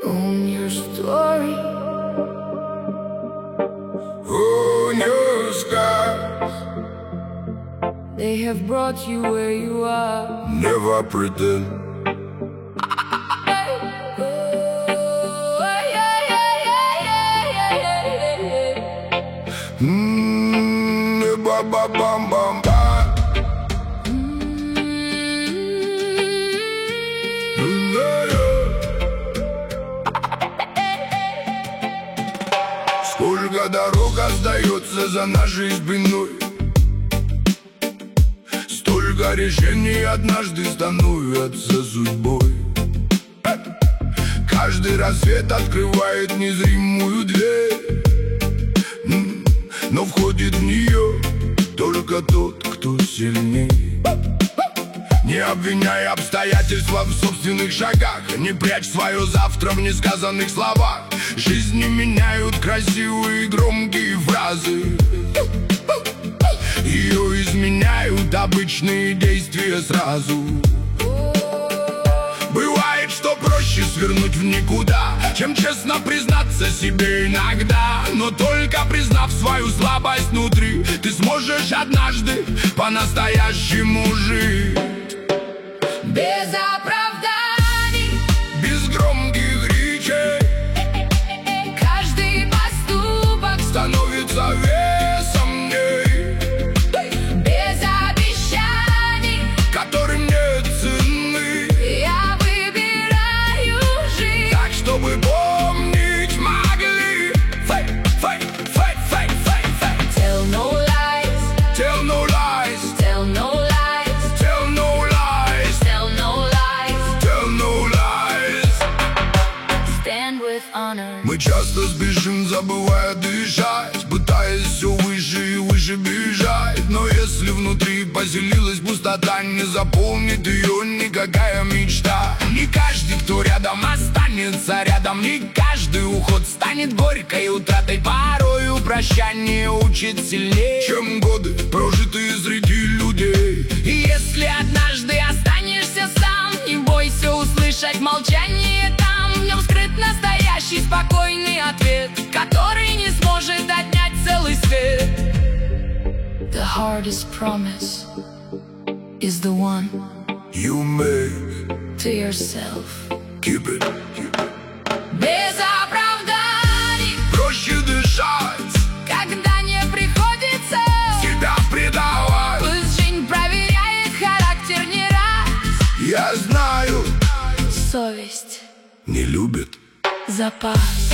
Own your story. Own your scars. They have brought you where you are. Never pretend. Ba ba bam bam ba. Сколько дорог остается за нашей спиной, столько решений однажды становятся судьбой. Каждый рассвет открывает незримую дверь, но входит в нее только тот, кто сильней. Не обвиняй обстоятельства в собственных шагах, не прячь свое завтра в несказанных словах. Жизни меняют красивые громкие фразы, ее изменяют обычные действия сразу. Бывает, что проще свернуть в никуда, чем честно признаться себе иногда. Но только признав свою слабость внутри, ты сможешь однажды по-настоящему жить. Без оправданий, без громких речей, каждый поступок становится весом дней. без обещаний, Которым нет цены, я выбираю жить. так чтобы помнить могли. Tell no lies, Tell no lies, tell no lies, tell no lies, tell no lies. tell no lies. Stand with honor. Мы часто спешим, забывая дышать, пытаясь все выше и выше бежать. Но если внутри поселилась пустота, не заполнит ее никакая мечта. Не каждый, кто рядом, останется рядом. Не каждый уход станет горькой утратой. Порою прощание учит сильнее, чем годы, прожитые среди людей. И если однажды останешься сам, не бойся услышать молчание там. В нем скрыт настоящий спокойный ответ, который не сможет отнять целый свет. The hardest promise is the one You make, to yourself. keep it. Без оправданий, Проще дышать, когда не приходится себя предавать. пусть жизнь проверяет характер не раз. Я знаю, Совесть, не любит. запас.